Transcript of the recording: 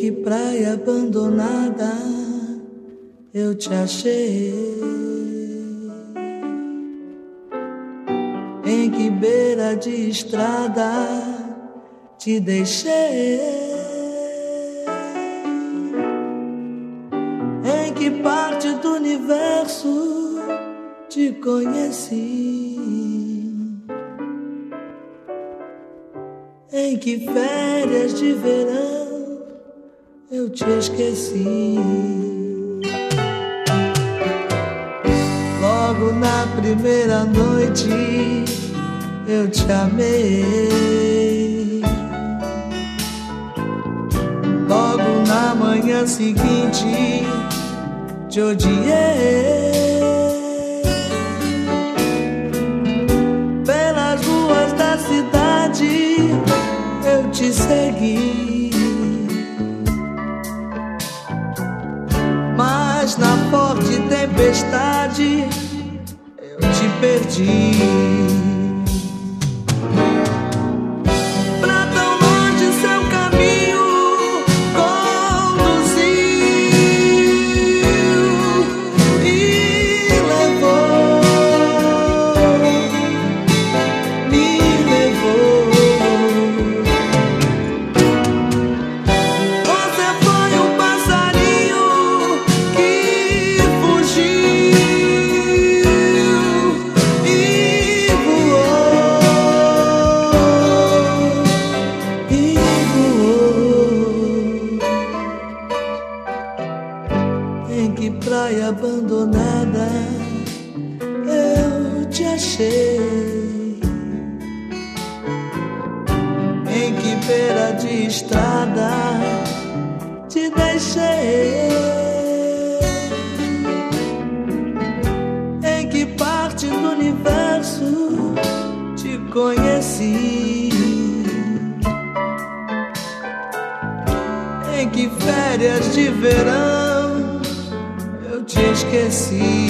que praia abandonada eu te achei? Em que beira de estrada te deixei? Em que parte do universo te conheci? Em que férias de verão eu te esqueci? Logo na primeira noite eu te amei. Logo na manhã seguinte te odiei. Pelas ruas da cidade eu te segui, mas na forte tempestade eu te perdi. Pra tão longe seu caminho conduziu e levou, me levou. Você foi um passarinho que fugiu e voou. Em que praia abandonada eu te achei? Em que beira de estrada te deixei? Em que parte do universo te conheci? Em que férias de verão eu te esqueci?